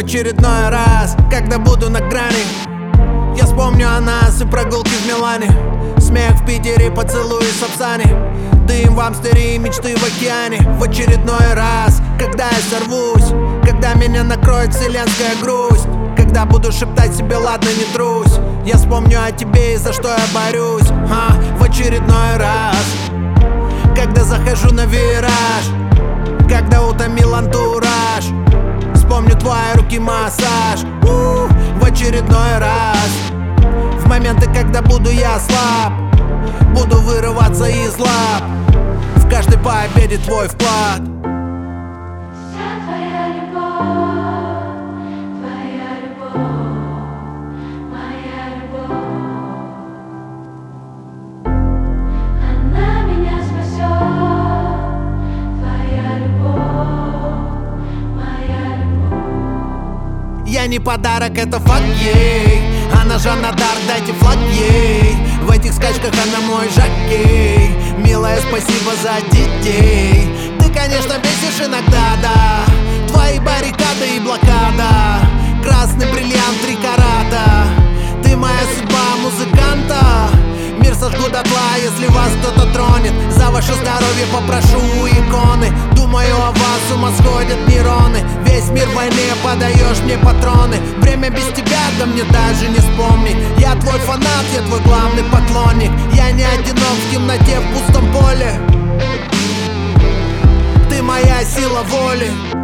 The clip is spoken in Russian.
очередной раз, когда буду на грани, я вспомню о нас и прогулки в Милане, смех в Питере, поцелуи в Сапсане, дым в Амстере и мечты в океане. В очередной раз, когда я сорвусь, когда меня накроет вселенская грусть, когда буду шептать себе ладно, не трусь, я вспомню о тебе и за что я борюсь. В очередной раз, когда захожу на вираж, когда утомил антураж, вспомню твои руки массаж. В очередной раз, в моменты, когда буду я слаб, буду вырываться из лап, в каждой победе твой вклад. Я не подарок, это факт ей. Она Жанна Дарк, дайте флаг ей. В этих скачках она мой жокей. Милая, спасибо за детей. Ты, конечно, бесишь иногда, да. Твои баррикады и блокада. Красный бриллиант 3 карата. Ты моя судьба музыканта. Мир сожгу дотла, если вас кто-то тронет. За ваше здоровье попрошу у иконы. Думаю о вас, с ума сходят нейроны. Весь мир в войне, подаешь мне патроны. Время без тебя, да мне даже не вспомнить. Я твой фанат, я твой главный поклонник. Я не одинок в темноте, в пустом поле. Ты моя сила воли.